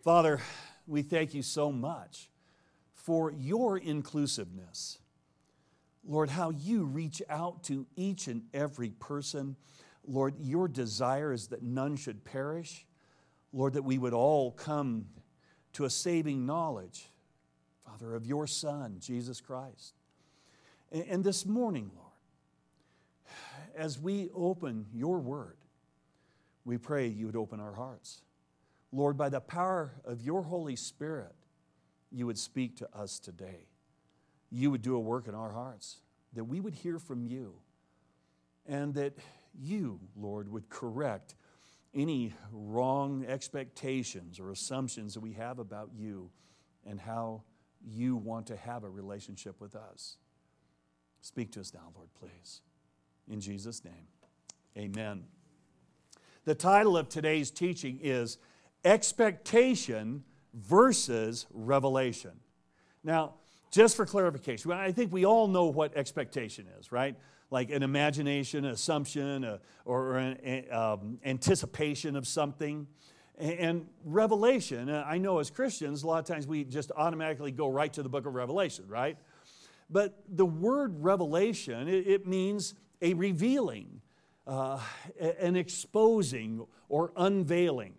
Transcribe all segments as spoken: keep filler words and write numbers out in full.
Father, we thank you so much for your inclusiveness. Lord, how you reach out to each and every person. Lord, your desire is that none should perish. Lord, that we would all come to a saving knowledge, Father, of your Son, Jesus Christ. And this morning, Lord, as we open your word, we pray you would open our hearts. Lord, by the power of your Holy Spirit, you would speak to us today. You would do a work in our hearts, that we would hear from you, and that you, Lord, would correct any wrong expectations or assumptions that we have about you and how you want to have a relationship with us. Speak to us now, Lord, please. In Jesus' name, amen. The title of today's teaching is Expectation versus Revelation. Now, just for clarification, I think we all know what expectation is, right? Like an imagination, an assumption, a, or an um, anticipation of something. And revelation, I know as Christians, a lot of times we just automatically go right to the book of Revelation, right? But the word revelation, it, it means a revealing, uh, an exposing or unveiling,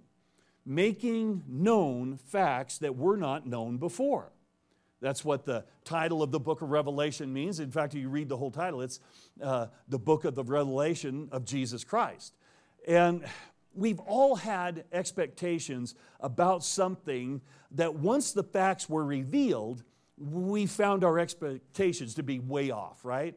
making known facts that were not known before. That's what the title of the book of Revelation means. In fact, if you read the whole title, it's uh, the book of the Revelation of Jesus Christ. And we've all had expectations about something that once the facts were revealed, we found our expectations to be way off, right?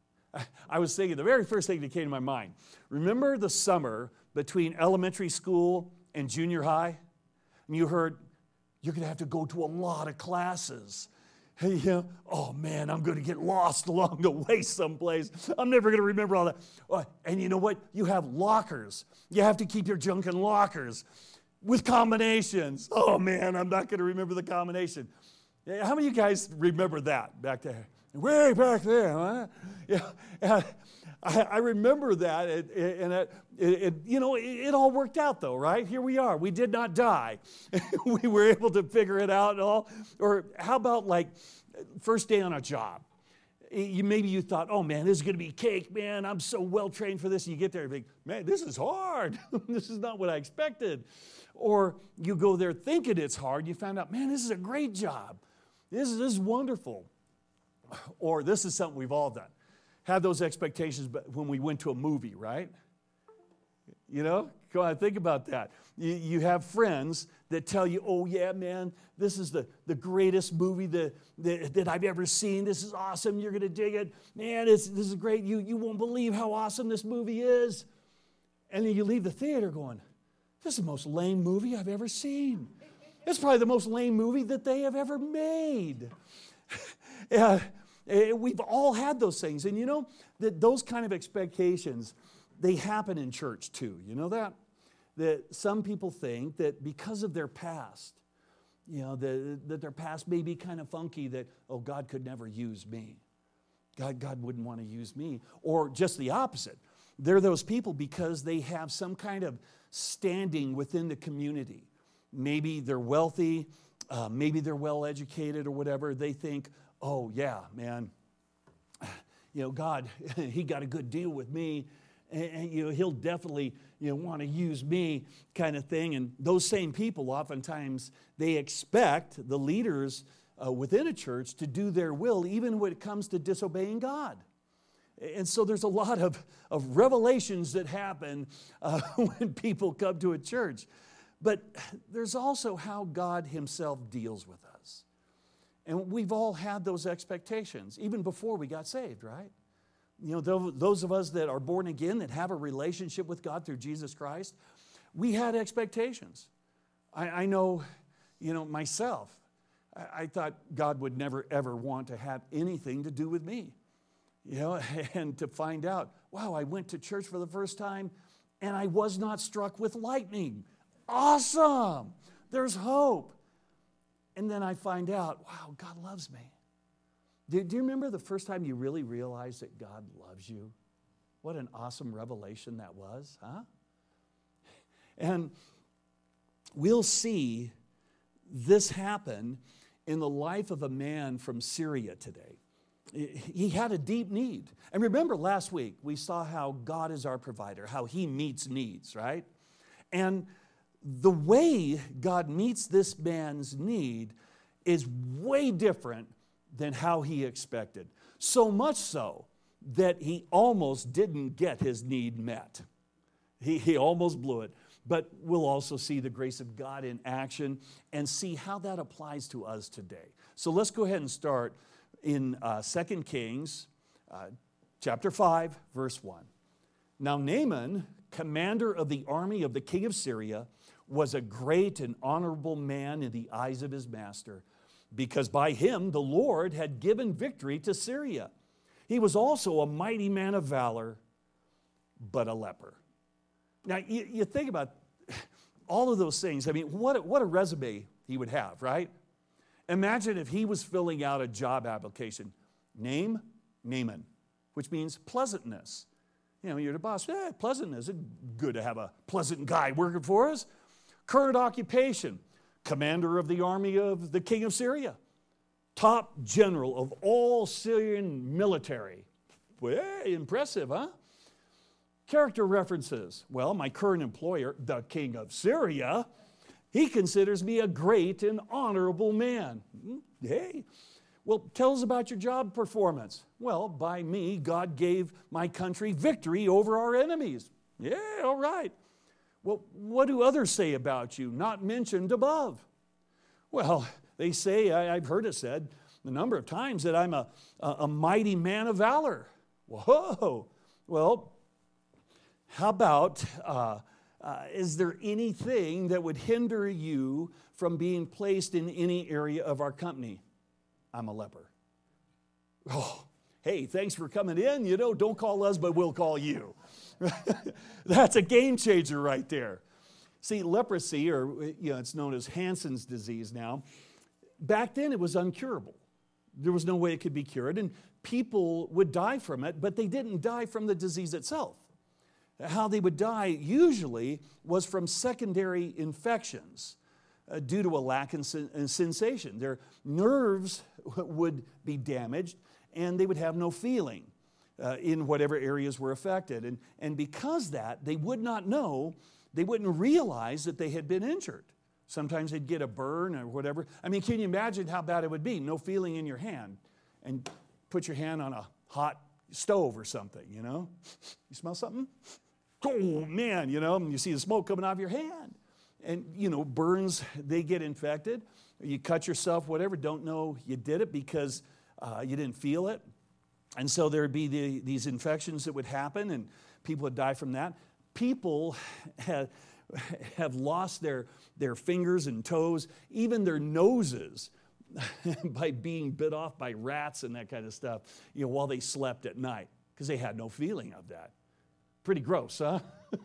I was thinking, the very first thing that came to my mind, remember the summer between elementary school and junior high? And you heard, you're going to have to go to a lot of classes. Hey, you know, oh man, I'm going to get lost along the way someplace. I'm never going to remember all that. Oh, and you know what? You have lockers. You have to keep your junk in lockers with combinations. Oh man, I'm not going to remember the combination. How many of you guys remember that back there? Way back there, huh? Yeah, and I, I remember that, and, and it, it, you know, it, it all worked out though, right? Here we are. We did not die. We were able to figure it out and all. Or how about like first day on a job? You, maybe you thought, oh man, this is going to be cake, man. I'm so well trained for this. And you get there and think, man, this is hard. This is not what I expected. Or you go there thinking it's hard. You find out, man, this is a great job. This is, this is wonderful. Or this is something we've all done. Have those expectations when we went to a movie, right? You know, go on, think about that. You, you have friends that tell you, oh yeah, man, this is the, the greatest movie that, that, that I've ever seen. This is awesome. You're going to dig it. Man, this, this is great. You, you won't believe how awesome this movie is. And then you leave the theater going, this is the most lame movie I've ever seen. It's probably the most lame movie that they have ever made. Yeah, we've all had those things. And you know, that those kind of expectations, they happen in church too. You know that? That some people think that because of their past, you know, that, that their past may be kind of funky, that, oh, God could never use me. God, God wouldn't want to use me. Or just the opposite. They're those people because they have some kind of standing within the community. Maybe they're wealthy, uh, maybe they're well educated or whatever. They think, oh yeah, man, you know, God, he got a good deal with me, and, and you know, he'll definitely, you know, want to use me, kind of thing. And those same people, oftentimes, they expect the leaders uh, within a church to do their will, even when it comes to disobeying God. And so there's a lot of, of revelations that happen uh, when people come to a church. But there's also how God himself deals with us. And we've all had those expectations, even before we got saved, right? You know, those of us that are born again, that have a relationship with God through Jesus Christ, we had expectations. I, I know, you know, myself, I, I thought God would never, ever want to have anything to do with me. You know, and to find out, wow, I went to church for the first time, and I was not struck with lightning. Awesome! There's hope. And then I find out, wow, God loves me. Do, do you remember the first time you really realized that God loves you? What an awesome revelation that was, huh? And we'll see this happen in the life of a man from Syria today. He had a deep need. And remember last week, we saw how God is our provider, how he meets needs, right? And the way God meets this man's need is way different than how he expected. So much so that he almost didn't get his need met. He, he almost blew it. But we'll also see the grace of God in action and see how that applies to us today. So let's go ahead and start in uh, Second Kings uh, chapter five, verse one. Now Naaman, commander of the army of the king of Syria, was a great and honorable man in the eyes of his master, because by him the Lord had given victory to Syria. He was also a mighty man of valor, but a leper. Now, you, you think about all of those things. I mean, what a, what a resume he would have, right? Imagine if he was filling out a job application. Name, Naaman, which means pleasantness. You know, you're the boss. Eh, pleasantness. It's good to have a pleasant guy working for us. Current occupation, commander of the army of the king of Syria. Top general of all Syrian military. Well, hey, impressive, huh? Character references. Well, my current employer, the king of Syria, he considers me a great and honorable man. Hey, well, tell us about your job performance. Well, by me, God gave my country victory over our enemies. Yeah, all right. Well, what do others say about you, not mentioned above? Well, they say, I, I've heard it said a number of times that I'm a, a, a mighty man of valor. Whoa. Well, how about, uh, uh, is there anything that would hinder you from being placed in any area of our company? I'm a leper. Oh, hey, thanks for coming in. You know, don't call us, but we'll call you. That's a game changer right there. See, leprosy, or you know, it's known as Hansen's disease now. Back then, it was incurable. There was no way it could be cured, and people would die from it, but they didn't die from the disease itself. How they would die usually was from secondary infections uh, due to a lack in, sen- in sensation. Their nerves would be damaged, and they would have no feeling uh, in whatever areas were affected. And, and because that, they would not know, they wouldn't realize that they had been injured. Sometimes they'd get a burn or whatever. I mean, can you imagine how bad it would be? No feeling in your hand, and put your hand on a hot stove or something, you know? You smell something? Oh, man, you know, and you see the smoke coming off your hand. And, you know, burns, they get infected. You cut yourself, whatever, don't know you did it because uh, you didn't feel it. And so there would be the, these infections that would happen, and people would die from that. People have, have lost their, their fingers and toes, even their noses, by being bit off by rats and that kind of stuff, you know, while they slept at night, because they had no feeling of that. Pretty gross, huh?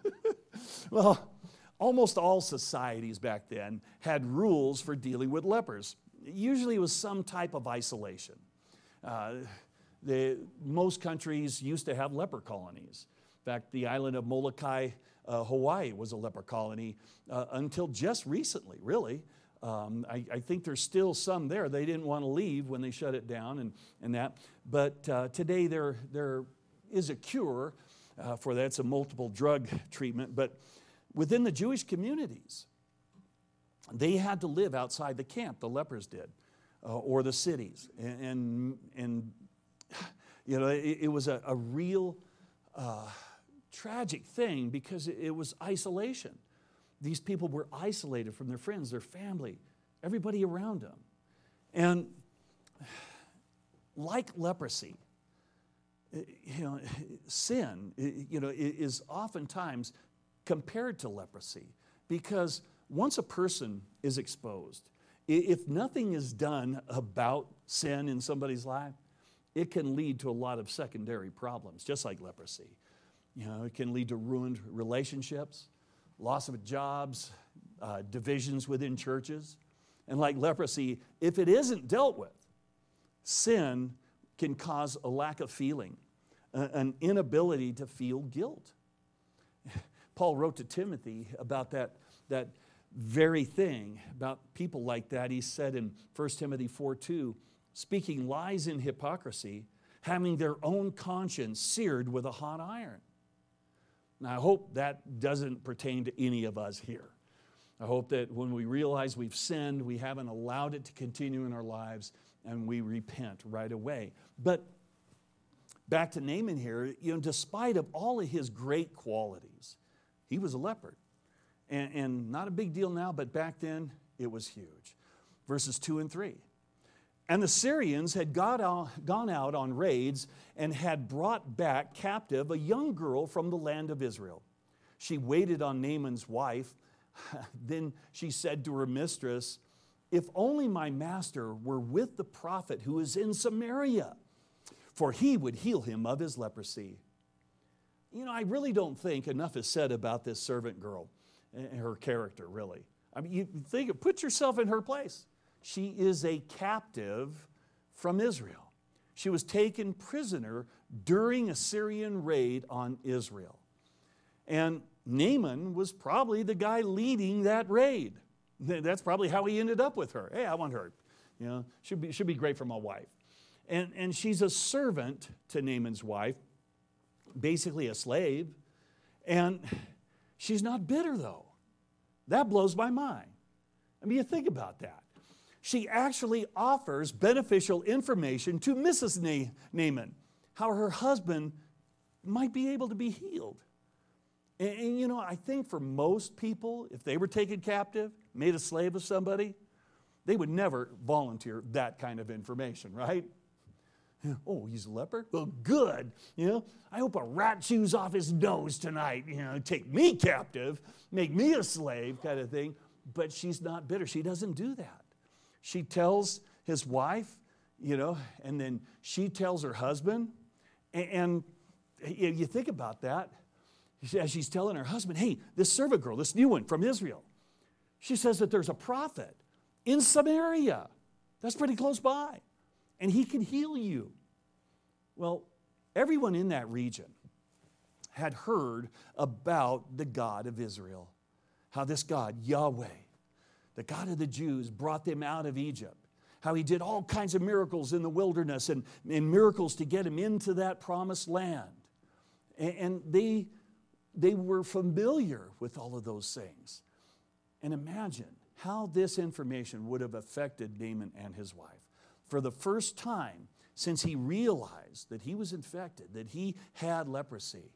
Well, almost all societies back then had rules for dealing with lepers. Usually it was some type of isolation. Uh, the, most countries used to have leper colonies. In fact, the island of Molokai, uh, Hawaii, was a leper colony uh, until just recently, really. Um, I, I think there's still some there. They didn't want to leave when they shut it down and, and that. But uh, today there, there is a cure Uh, for that. It's a multiple drug treatment. But within the Jewish communities, they had to live outside the camp, the lepers did, uh, or the cities. And, and, and you know, it, it was a, a real uh, tragic thing because it, it was isolation. These people were isolated from their friends, their family, everybody around them. And like leprosy, you know, sin, you know, is oftentimes compared to leprosy because once a person is exposed, if nothing is done about sin in somebody's life, it can lead to a lot of secondary problems, just like leprosy. You know, it can lead to ruined relationships, loss of jobs, uh, divisions within churches. And like leprosy, if it isn't dealt with, sin can cause a lack of feeling, an inability to feel guilt. Paul wrote to Timothy about that, that very thing about people like that. He said in First Timothy four two, speaking lies in hypocrisy, having their own conscience seared with a hot iron. Now, I hope that doesn't pertain to any of us here. I hope that when we realize we've sinned, we haven't allowed it to continue in our lives, and we repent right away. But back to Naaman here, you know, despite of all of his great qualities, he was a leper. And, and not a big deal now, but back then it was huge. Verses two and three. And the Syrians had got out, gone out on raids and had brought back captive a young girl from the land of Israel. She waited on Naaman's wife. Then she said to her mistress, if only my master were with the prophet who is in Samaria, for he would heal him of his leprosy. You know, I really don't think enough is said about this servant girl and her character, really. I mean, you think, put yourself in her place. She is a captive from Israel. She was taken prisoner during a Syrian raid on Israel. And Naaman was probably the guy leading that raid. That's probably how he ended up with her. Hey, I want her. You know, should be, should be great for my wife. And, and she's a servant to Naaman's wife, basically a slave. And she's not bitter, though. That blows my mind. I mean, you think about that. She actually offers beneficial information to Missus Na- Naaman, how her husband might be able to be healed. And, and you know, I think for most people, if they were taken captive, made a slave of somebody, they would never volunteer that kind of information, right? Oh, he's a leper? Well, good. You know, I hope a rat chews off his nose tonight. You know, take me captive, make me a slave kind of thing. But she's not bitter. She doesn't do that. She tells his wife, you know, and then she tells her husband. And, and you think about that, as she's telling her husband, hey, this servant girl, this new one from Israel, she says that there's a prophet in Samaria. That's pretty close by. And he can heal you. Well, everyone in that region had heard about the God of Israel. How this God, Yahweh, the God of the Jews, brought them out of Egypt. How he did all kinds of miracles in the wilderness and, and miracles to get him into that promised land. And, and they, they were familiar with all of those things. And imagine how this information would have affected Naaman and his wife. For the first time since he realized that he was infected, that he had leprosy,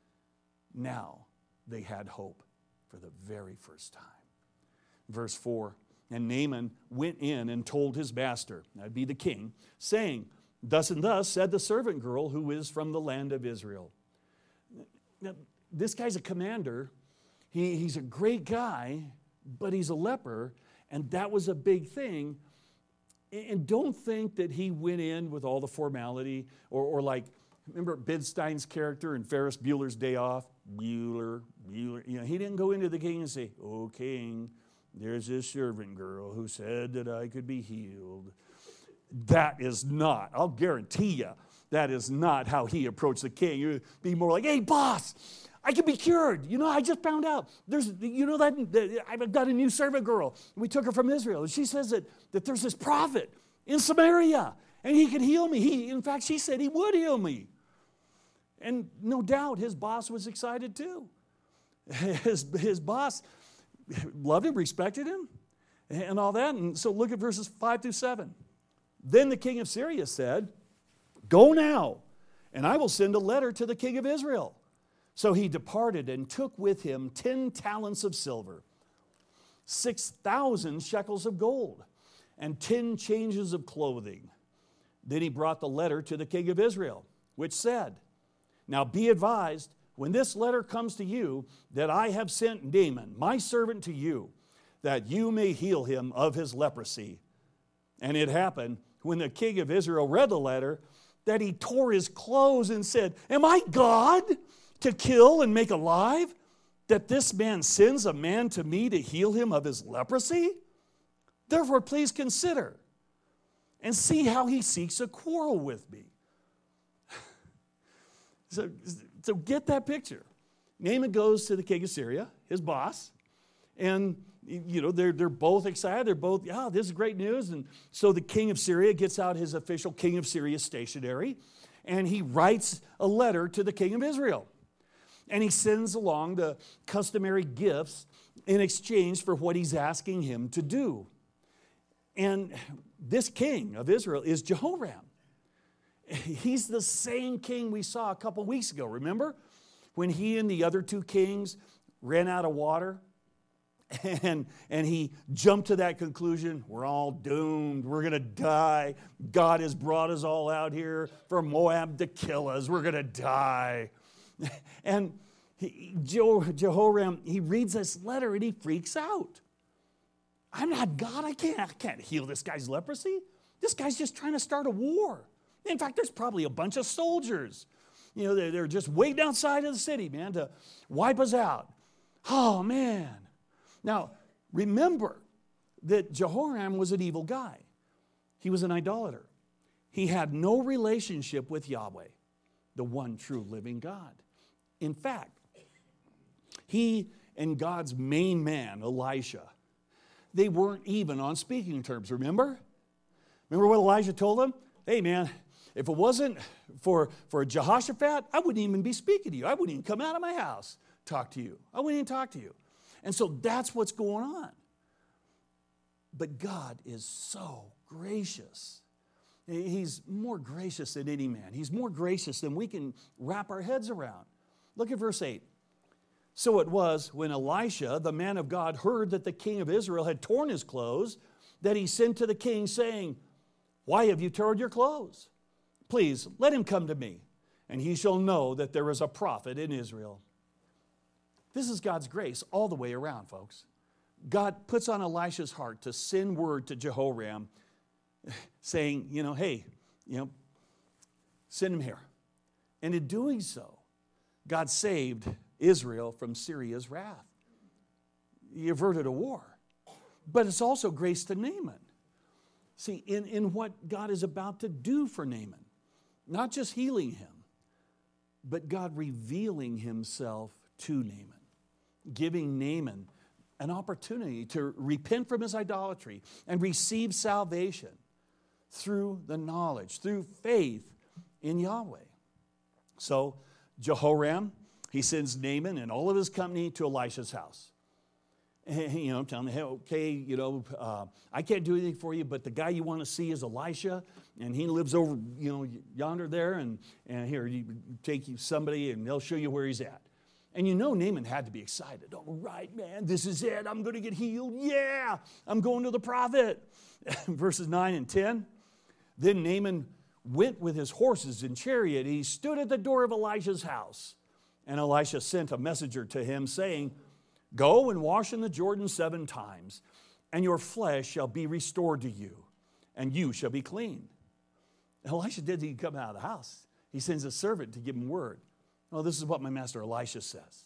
now they had hope for the very first time. Verse four, and Naaman went in and told his master, that'd be the king, saying, thus and thus said the servant girl who is from the land of Israel. Now, this guy's a commander. He, he's a great guy, but he's a leper, and that was a big thing. And don't think that he went in with all the formality, or, or like, remember Bidstein's character in Ferris Bueller's Day Off? Bueller, Bueller. You know, he didn't go into the king and say, oh, king, there's this servant girl who said that I could be healed. That is not, I'll guarantee you, that is not how he approached the king. You'd be more like, hey, boss, I can be cured. You know, I just found out. There's, you know, that, that I've got a new servant girl. We took her from Israel. And she says that, that there's this prophet in Samaria, and he could heal me. He, in fact, she said he would heal me. And no doubt his boss was excited too. His, his boss loved him, respected him, and all that. And so look at verses five through seven. Then the king of Syria said, go now, and I will send a letter to the king of Israel. So he departed and took with him ten talents of silver, six thousand shekels of gold, and ten changes of clothing. Then he brought the letter to the king of Israel, which said, now be advised, when this letter comes to you, that I have sent Naaman, my servant, to you, that you may heal him of his leprosy. And it happened, when the king of Israel read the letter, that he tore his clothes and said, am I God to kill and make alive, that this man sends a man to me to heal him of his leprosy? Therefore, please consider and see how he seeks a quarrel with me. so, so get that picture. Naaman goes to the king of Syria, his boss, and you know, they're, they're both excited. They're both, yeah, this is great news. And so the king of Syria gets out his official king of Syria stationery, and he writes a letter to the king of Israel. And he sends along the customary gifts in exchange for what he's asking him to do. And this king of Israel is Jehoram. He's the same king we saw a couple weeks ago, remember? When he and the other two kings ran out of water, and, and he jumped to that conclusion, we're all doomed, we're going to die. God has brought us all out here for Moab to kill us, we're going to die. And he, Jehoram, he reads this letter and he freaks out. I'm not God, I can't, I can't heal this guy's leprosy. This guy's just trying to start a war. In fact, there's probably a bunch of soldiers. You know, they're, they're just waiting outside of the city, man, to wipe us out. Oh, man. Now, remember that Jehoram was an evil guy. He was an idolater. He had no relationship with Yahweh, the one true living God. In fact, he and God's main man, Elisha, they weren't even on speaking terms, remember? Remember what Elijah told him? Hey, man, if it wasn't for, for Jehoshaphat, I wouldn't even be speaking to you. I wouldn't even come out of my house, talk to you. I wouldn't even talk to you. And so that's what's going on. But God is so gracious. He's more gracious than any man. He's more gracious than we can wrap our heads around. Look at verse eight. So it was when Elisha, the man of God, heard that the king of Israel had torn his clothes, that he sent to the king saying, why have you torn your clothes? Please, let him come to me, and he shall know that there is a prophet in Israel. This is God's grace all the way around, folks. God puts on Elisha's heart to send word to Jehoram saying, you know, hey, you know, send him here. And in doing so, God saved Israel from Syria's wrath. He averted a war. But it's also grace to Naaman. See, in, in what God is about to do for Naaman, not just healing him, but God revealing himself to Naaman, giving Naaman an opportunity to repent from his idolatry and receive salvation through the knowledge, through faith in Yahweh. So Jehoram, he sends Naaman and all of his company to Elisha's house. And, you know, telling him, hey, okay, you know, uh, I can't do anything for you, but the guy you want to see is Elisha, and he lives over, you know, yonder there, and, and here, you take somebody, and they'll show you where he's at. And you know Naaman had to be excited. All right, man, this is it. I'm going to get healed. Yeah, I'm going to the prophet. Verses nine and ten. Then Naaman went with his horses and chariot. He stood at the door of Elisha's house. And Elisha sent a messenger to him, saying, go and wash in the Jordan seven times, and your flesh shall be restored to you, and you shall be clean. And Elisha didn't even come out of the house. He sends a servant to give him word. Oh, this is what my master Elisha says.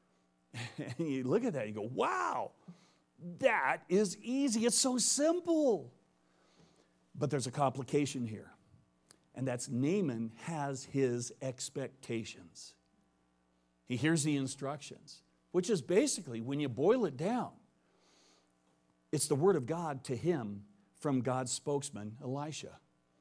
And you look at that and you go, wow, that is easy. It's so simple. But there's a complication here, and that's Naaman has his expectations. He hears the instructions, which is basically, when you boil it down, it's the word of God to him from God's spokesman, Elisha.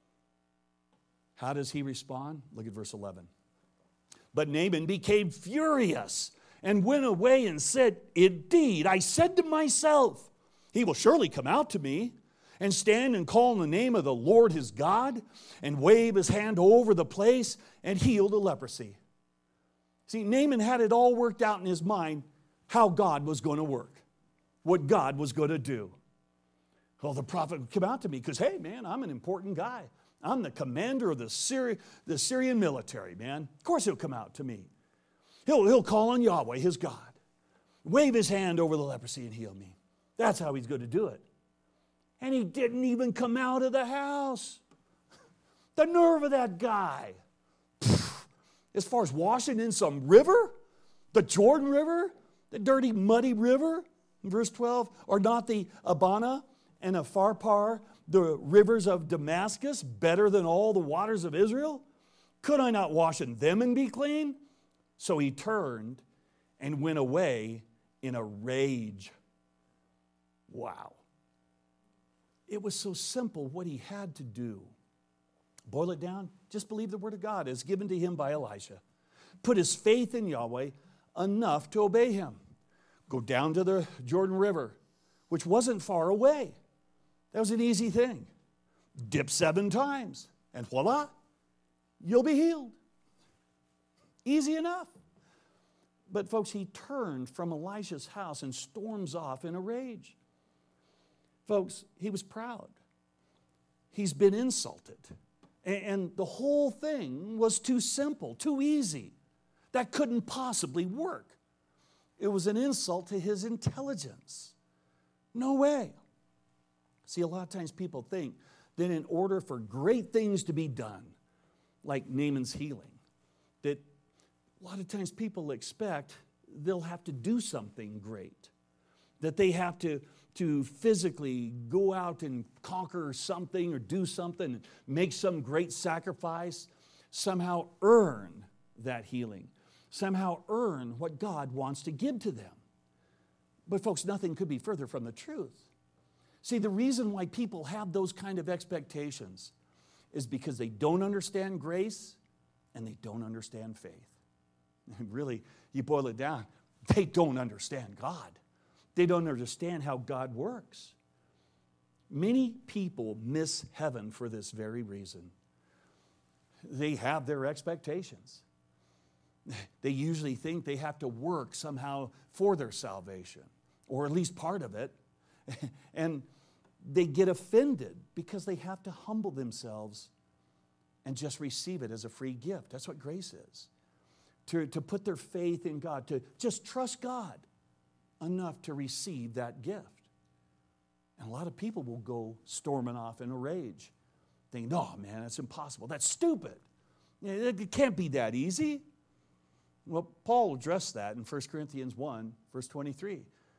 How does he respond? Look at verse eleven. But Naaman became furious and went away and said, indeed, I said to myself, he will surely come out to me and stand and call in the name of the Lord his God and wave his hand over the place and heal the leprosy. See, Naaman had it all worked out in his mind how God was going to work, what God was going to do. Well, the prophet would come out to me because, hey, man, I'm an important guy. I'm the commander of the, Syri- the Syrian military, man. Of course he'll come out to me. He'll, he'll call on Yahweh, his God, wave his hand over the leprosy and heal me. That's how he's going to do it. And he didn't even come out of the house. The nerve of that guy. As far as washing in some river, the Jordan River, the dirty, muddy river, in verse twelve, or not the Abana and a Pharpar, the rivers of Damascus, better than all the waters of Israel? Could I not wash in them and be clean? So he turned and went away in a rage. Wow. It was so simple what he had to do. Boil it down, just believe the word of God as given to him by Elisha. Put his faith in Yahweh enough to obey him. Go down to the Jordan River, which wasn't far away. That was an easy thing. Dip seven times, and voila, you'll be healed. Easy enough. But folks, he turned from Elisha's house and storms off in a rage. Folks, he was proud. He's been insulted. And the whole thing was too simple, too easy. That couldn't possibly work. It was an insult to his intelligence. No way. See, a lot of times people think that in order for great things to be done, like Naaman's healing, that a lot of times people expect they'll have to do something great, that they have to, to physically go out and conquer something or do something, make some great sacrifice, somehow earn that healing, somehow earn what God wants to give to them. But folks, nothing could be further from the truth. See, the reason why people have those kind of expectations is because they don't understand grace and they don't understand faith. And really, you boil it down, they don't understand God. They don't understand how God works. Many people miss heaven for this very reason. They have their expectations. They usually think they have to work somehow for their salvation, or at least part of it. And they get offended because they have to humble themselves and just receive it as a free gift. That's what grace is. To, to put their faith in God, to just trust God enough to receive that gift. And a lot of people will go storming off in a rage, thinking, no, man, that's impossible. That's stupid. It can't be that easy. Well, Paul addressed that in First Corinthians one, verse twenty-three.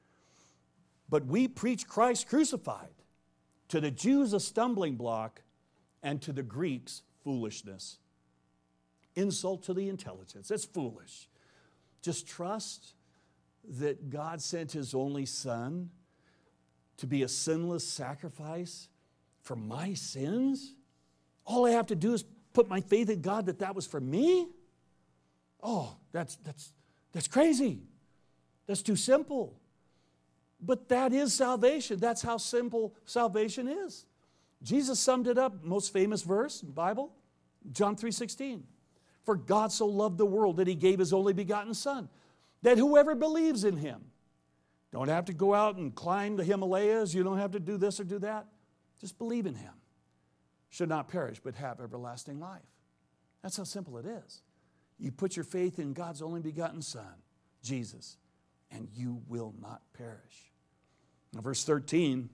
But we preach Christ crucified, to the Jews a stumbling block, and to the Greeks foolishness. Insult to the intelligence. That's foolish. Just trust that God sent his only son to be a sinless sacrifice for my sins. All I have to do is put my faith in God that that was for me. Oh, that's, that's, that's crazy. That's too simple. But that is salvation. That's how simple salvation is. Jesus summed it up, most famous verse in the Bible, John three sixteen. For God so loved the world that he gave his only begotten Son, that whoever believes in him, don't have to go out and climb the Himalayas, you don't have to do this or do that, just believe in him, should not perish but have everlasting life. That's how simple it is. You put your faith in God's only begotten Son, Jesus, and you will not perish. Now, verse thirteen,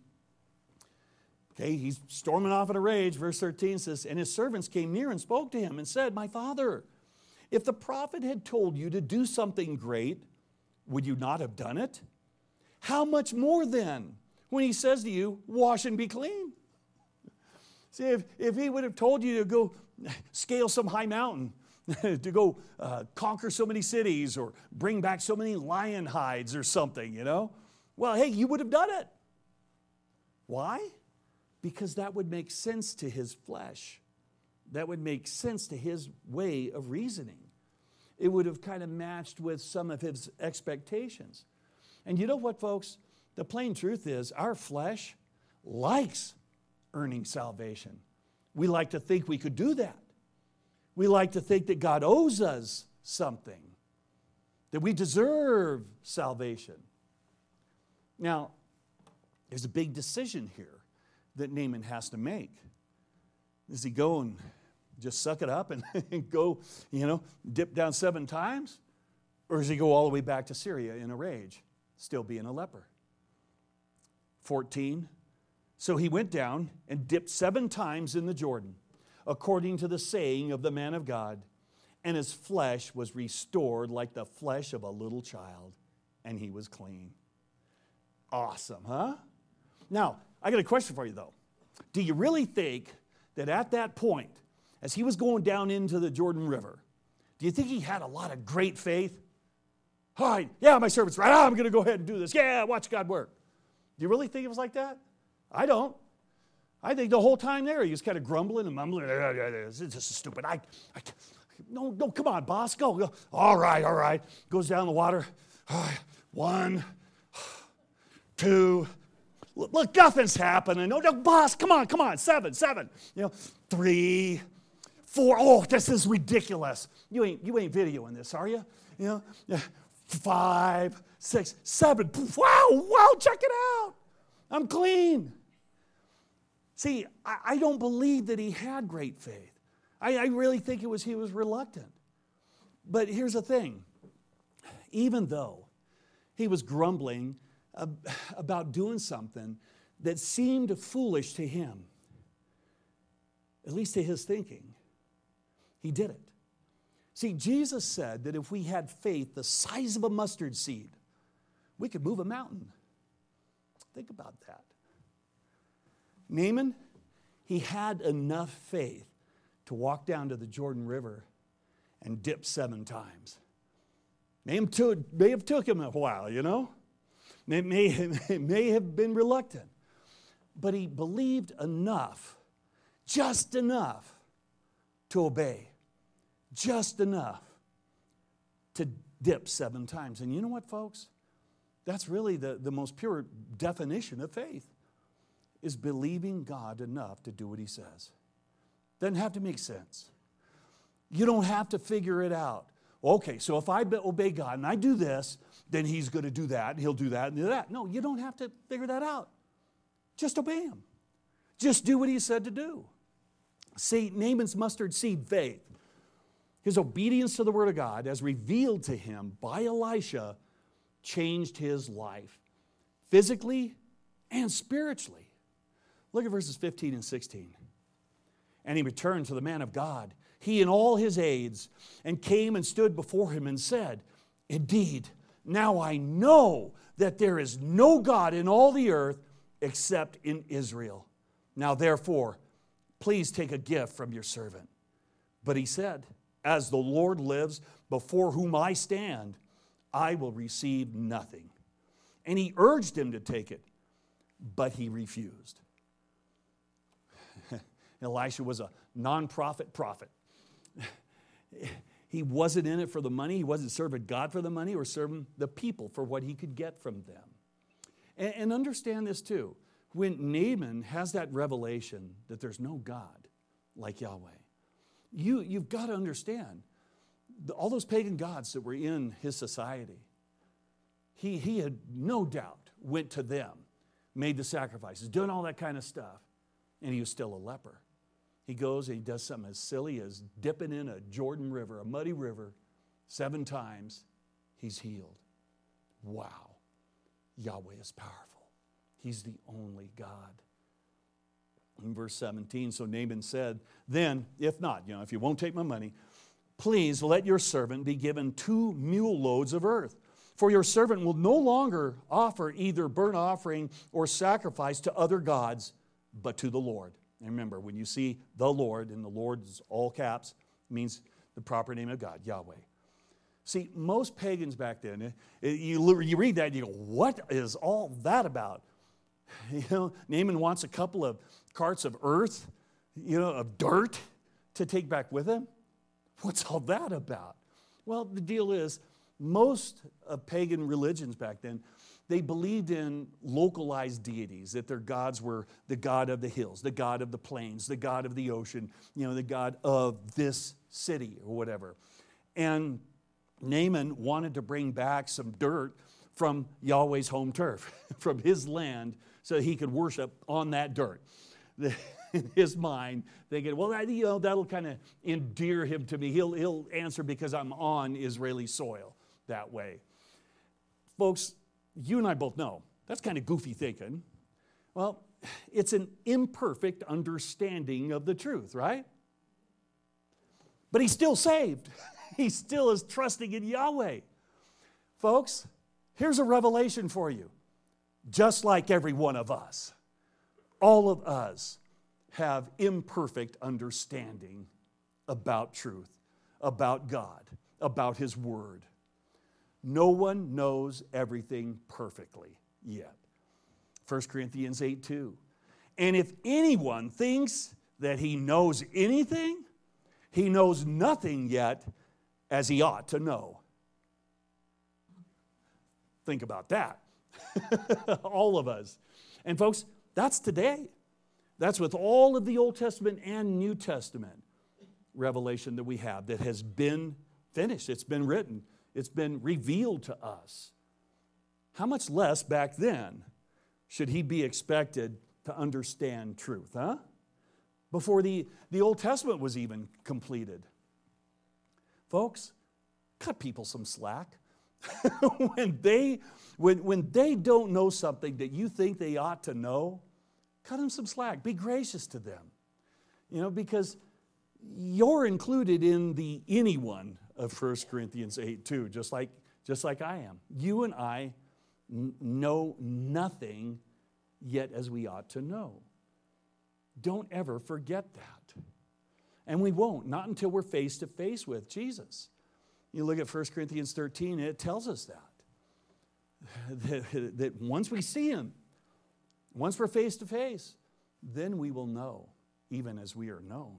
okay, he's storming off in a rage. Verse thirteen says, and his servants came near and spoke to him and said, my father, if the prophet had told you to do something great, would you not have done it? How much more then when he says to you, wash and be clean? See, if, if he would have told you to go scale some high mountain, to go uh, conquer so many cities or bring back so many lion hides or something, you know, well, hey, you would have done it. Why? Because that would make sense to his flesh. That would make sense to his way of reasoning. It would have kind of matched with some of his expectations. And you know what, folks? The plain truth is our flesh likes earning salvation. We like to think we could do that. We like to think that God owes us something, that we deserve salvation. Now, there's a big decision here that Naaman has to make. Does he go and just suck it up and, and go, you know, dip down seven times? Or does he go all the way back to Syria in a rage, still being a leper? fourteen, so he went down and dipped seven times in the Jordan, according to the saying of the man of God, and his flesh was restored like the flesh of a little child, and he was clean. Awesome, huh? Now, I got a question for you, though. Do you really think that at that point, as he was going down into the Jordan River, do you think he had a lot of great faith? All right, yeah, my servant's right. I'm going to go ahead and do this. Yeah, watch God work. Do you really think it was like that? I don't. I think the whole time there, he was kind of grumbling and mumbling. This is stupid. I, I, no, no, come on, boss, go, go. All right, all right. Goes down the water. One, two. Look, nothing's happening. No, no, boss, come on, come on. Seven, seven. You know, three, four. Oh, this is ridiculous. You ain't, you ain't videoing this, are you? You know, yeah. Five, six, seven. Wow, wow, check it out. I'm clean. See, I, I don't believe that he had great faith. I, I really think it was he was reluctant. But here's the thing. Even though he was grumbling about doing something that seemed foolish to him, at least to his thinking, he did it. See, Jesus said that if we had faith the size of a mustard seed, we could move a mountain. Think about that. Naaman, he had enough faith to walk down to the Jordan River and dip seven times. May have took, may have took him a while, you know. It may, it may have been reluctant. But he believed enough, just enough, to obey. Just enough to dip seven times. And you know what, folks? That's really the, the most pure definition of faith, is believing God enough to do what he says. Doesn't have to make sense. You don't have to figure it out. Okay, so if I obey God and I do this, then he's going to do that, and he'll do that, and do that. No, you don't have to figure that out. Just obey him. Just do what he said to do. See, Naaman's mustard seed faith, his obedience to the word of God as revealed to him by Elisha, changed his life, physically and spiritually. Look at verses fifteen and sixteen. And he returned to the man of God, he and all his aides, and came and stood before him and said, indeed, now I know that there is no God in all the earth except in Israel. Now therefore, please take a gift from your servant. But he said, as the Lord lives, before whom I stand, I will receive nothing. And he urged him to take it, but he refused. Elisha was a non-profit prophet. He wasn't in it for the money. He wasn't serving God for the money or serving the people for what he could get from them. And, and understand this too. When Naaman has that revelation that there's no God like Yahweh, you, you've got to understand the, all those pagan gods that were in his society, he, he had no doubt went to them, made the sacrifices, doing all that kind of stuff, and he was still a leper. He goes and he does something as silly as dipping in a Jordan River, a muddy river, seven times. He's healed. Wow. Yahweh is powerful. He's the only God. In verse seventeen, so Naaman said, then, if not, you know, if you won't take my money, please let your servant be given two mule loads of earth. For your servant will no longer offer either burnt offering or sacrifice to other gods, but to the Lord. And remember, when you see the Lord, and the Lord is all caps, means the proper name of God, Yahweh. See, most pagans back then, you, you read that and you go, what is all that about? You know, Naaman wants a couple of carts of earth, you know, of dirt to take back with him. What's all that about? Well, the deal is, most of pagan religions back then, they believed in localized deities, that their gods were the god of the hills, the god of the plains, the god of the ocean, you know, the god of this city or whatever. And Naaman wanted to bring back some dirt from Yahweh's home turf, from his land, so he could worship on that dirt. In his mind, thinking, well, that, you know, that'll kind of endear him to me. He'll, he'll answer because I'm on Israeli soil that way. Folks, you and I both know that's kind of goofy thinking. Well, it's an imperfect understanding of the truth, right? But he's still saved. He still is trusting in Yahweh. Folks, here's a revelation for you. Just like every one of us, all of us have imperfect understanding about truth, about God, about His Word. No one knows everything perfectly yet. First Corinthians eight two. And if anyone thinks that he knows anything, he knows nothing yet as he ought to know. Think about that. All of us. And folks, that's today. That's with all of the Old Testament and New Testament revelation that we have that has been finished. It's been written. It's been revealed to us. How much less back then should he be expected to understand truth, huh? Before the, the Old Testament was even completed. Folks, cut people some slack. when, they, when, when they don't know something that you think they ought to know, cut them some slack. Be gracious to them. You know, because you're included in the anyone of First Corinthians eight two, just like, just like I am. You and I n- know nothing yet as we ought to know. Don't ever forget that. And we won't, not until we're face to face with Jesus. You look at First Corinthians thirteen, it tells us that. that. That once we see him, once we're face to face, then we will know, even as we are known.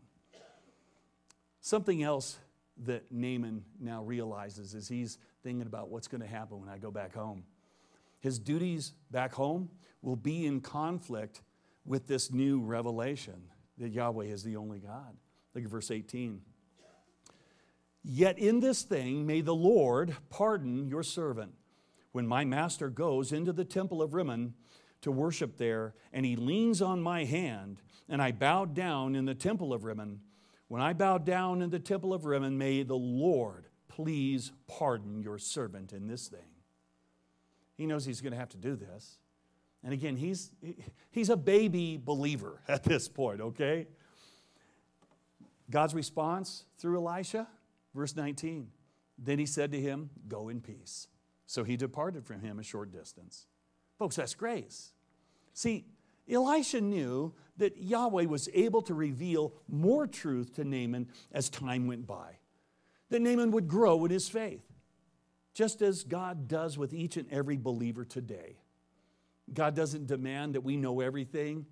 Something else that Naaman now realizes is he's thinking about what's going to happen when I go back home. His duties back home will be in conflict with this new revelation that Yahweh is the only God. Look at verse eighteen. Yet in this thing may the Lord pardon your servant. When my master goes into the temple of Rimmon to worship there, and he leans on my hand, and I bow down in the temple of Rimmon, when I bow down in the temple of Rimmon, may the Lord please pardon your servant in this thing. He knows he's going to have to do this. And again, he's, he's a baby believer at this point, okay? God's response through Elisha, verse nineteen. Then he said to him, go in peace. So he departed from him a short distance. Folks, that's grace. See, Elisha knew that Yahweh was able to reveal more truth to Naaman as time went by. That Naaman would grow in his faith, just as God does with each and every believer today. God doesn't demand that we know everything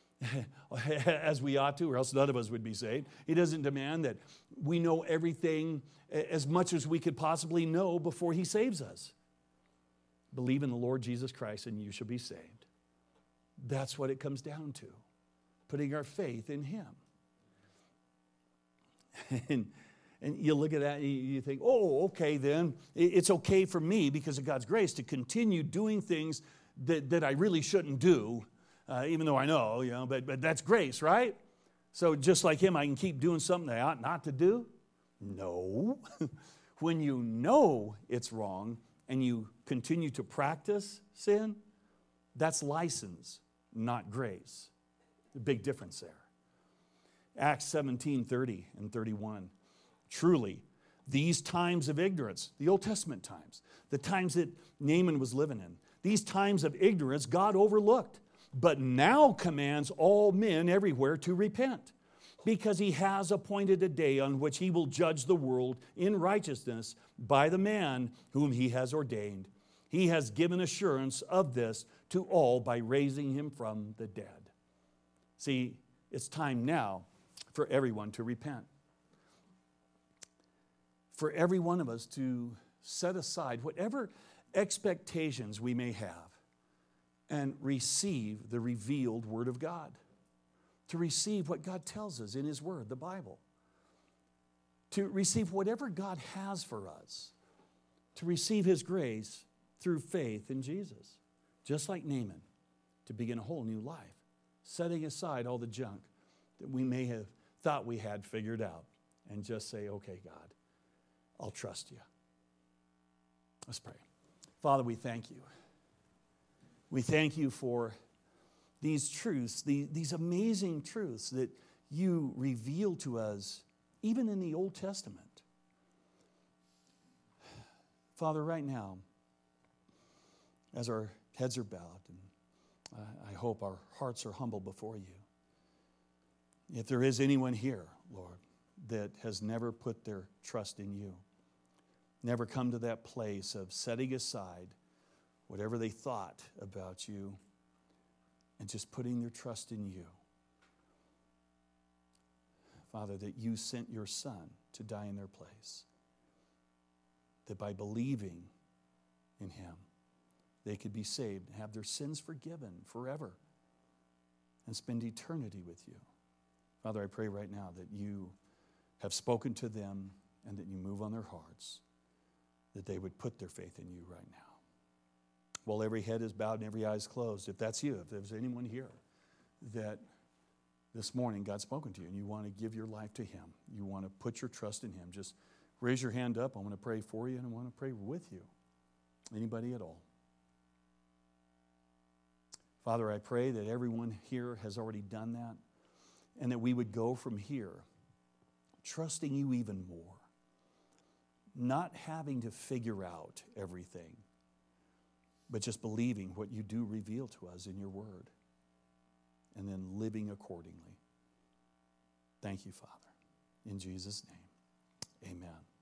as we ought to, or else none of us would be saved. He doesn't demand that we know everything as much as we could possibly know before he saves us. Believe in the Lord Jesus Christ and you shall be saved. That's what it comes down to, putting our faith in him. and, and you look at that and you think, oh, okay then, it's okay for me because of God's grace to continue doing things that, that I really shouldn't do, uh, even though I know, you know, but, but that's grace, right? So just like him, I can keep doing something I ought not to do? No. When you know it's wrong and you continue to practice sin, that's license, not grace. A big difference there. Acts seventeen, thirty and thirty-one. Truly, these times of ignorance, the Old Testament times, the times that Naaman was living in, these times of ignorance God overlooked, but now commands all men everywhere to repent, because he has appointed a day on which he will judge the world in righteousness by the man whom he has ordained. He has given assurance of this to all by raising him from the dead. See, it's time now for everyone to repent. For every one of us to set aside whatever expectations we may have and receive the revealed Word of God. To receive what God tells us in His Word, the Bible. To receive whatever God has for us. To receive His grace through faith in Jesus. Just like Naaman, to begin a whole new life. Setting aside all the junk that we may have thought we had figured out. And just say, okay, God, I'll trust you. Let's pray. Father, we thank you. We thank you for these truths, the, these amazing truths that you reveal to us, even in the Old Testament. Father, right now, as our heads are bowed, and I hope our hearts are humble before you, if there is anyone here, Lord, that has never put their trust in you, never come to that place of setting aside whatever they thought about you, and just putting their trust in you. Father, that you sent your Son to die in their place, that by believing in him, they could be saved, have their sins forgiven forever, and spend eternity with you. Father, I pray right now that you have spoken to them and that you move on their hearts, that they would put their faith in you right now. While every head is bowed and every eye is closed, if that's you, if there's anyone here that this morning God's spoken to you and you want to give your life to him, you want to put your trust in him, just raise your hand up. I want to pray for you and I want to pray with you. Anybody at all? Father, I pray that everyone here has already done that and that we would go from here trusting you even more, not having to figure out everything, but just believing what you do reveal to us in your word and then living accordingly. Thank you, Father. In Jesus' name, amen.